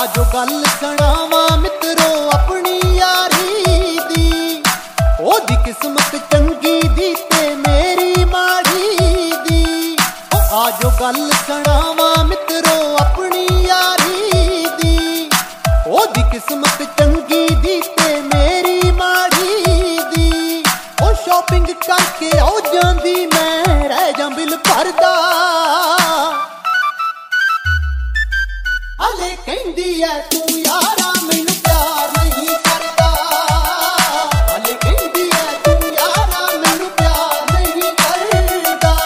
आजो गल सुनावा मित्रो अपनी यारी दी, ओदी किस्मत चंगी दी ते मेरी माड़ी दी। आजो गल सुनावा मित्रो अपनी यारी दी, ओदी किस्मत चंगी दी ते मेरी माड़ी दी। ओ शॉपिंग करके आओ जांदी मैं रह जा बिल भरदा, हले कहंदी है तू यारा मैनू प्यार नहीं करदा, हले कहंदी है तू यारा मैनू प्यार नहीं करदा।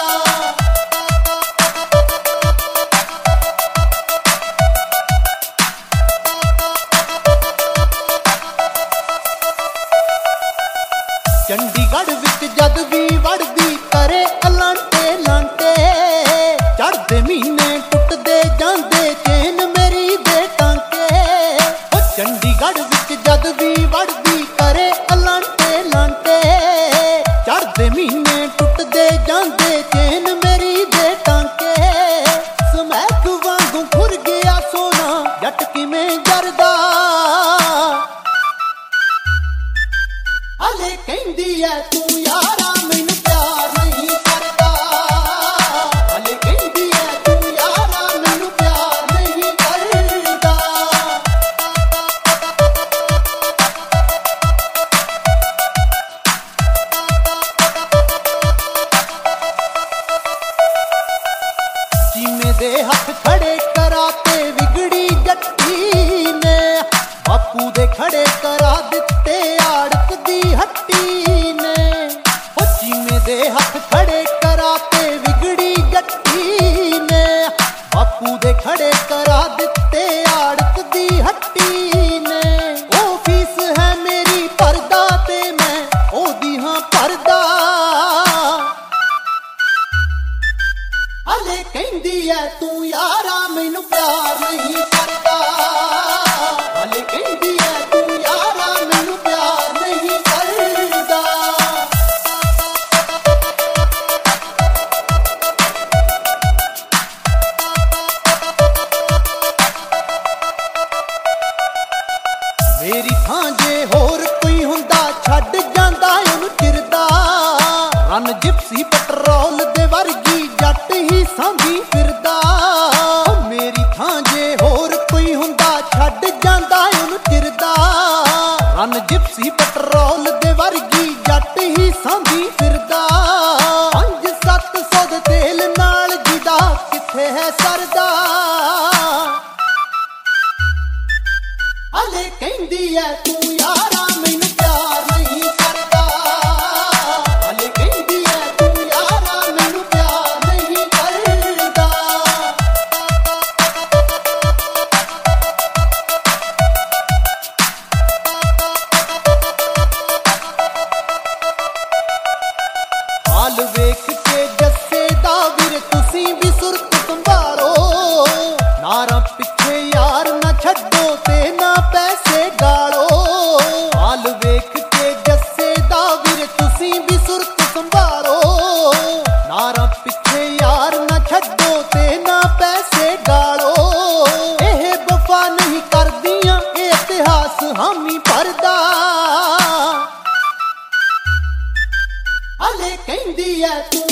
चंडीगढ़ विच जद भी वड़दी करे अलांटे लांटे, चढ़दे महीने टुटदे जांदे चेन मेरी दे टांके। चंडीगढ़ विच जद भी वड़दी करे अलांटे लांटे, चढ़दे महीने टुटदे जांदे चेन मेरी दे टांके। समैक वांगू खुर गया सोना जट किवें जरदा, हले कहंदी है तू यारा मैनू प्यार नहीं करदा, हले कहंदी है तू यारा मैनू प्यार नहीं करदा। चीमे दे हथ खड़े कराते विगड़ी जट्टी ने, बापू दे खड़े करा दिते आड़त दी हट्टी ने। ओ चीमे दे हथ खड़े कराते विगड़ी जट्टी ने, बापू दे खड़े करा दिते आड़त दी हट्टी ने। ओ फीस है मेरी भरदा ते मैं ओदी हां भरदा, हले कहंदी है तू यारा मैनू प्यार नहीं करदा, हले कहंदी है तू यारा मैनू प्यार नहीं करदा। मेरी थां जे होर कोई हुंदा छड्ड जांदा ओनू चिरदा, रन जिप्सी पेट्रोल दे वर्गी जट ही सांभी फिरदा। मेरी थां जे होर कोई हुंदा छड्ड जांदा ओनू चिरदा, रन जिप्सी पेट्रोल दे वर्गी जट ही सांभी फिरदा। 5-700 दे तेल नाल जिदा किथे है सरदा, हले कहंदी है तू यारा मैनू प्यार नहीं करदा, हले कहंदी है तू यारा मैनू प्यार नहीं करदा। हाल वेख के जस्से दा वीर तुसी भी सुरत संभालो, नारा पिछे यार ना छड्डो ते ना पैसे गालो। हाल वेख के जस्से दा वीर तुसी भी सुरत संभालो, नारा पिछे यार ना छड्डो ते ना पैसे गालो। एह वफा नहीं करदियां ए इतिहास हामी भरदा, हले कहंदी है तू